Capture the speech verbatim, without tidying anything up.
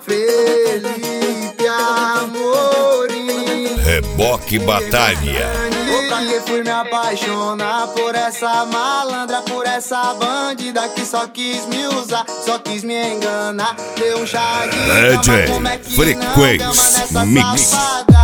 Felipe Amorim. Reboque Batalha. Porque fui me apaixonar por essa malandra, por essa bandida que só quis me usar, só quis me enganar. Deu um chá de D J cama, como é que Frequência não, Mix. safada.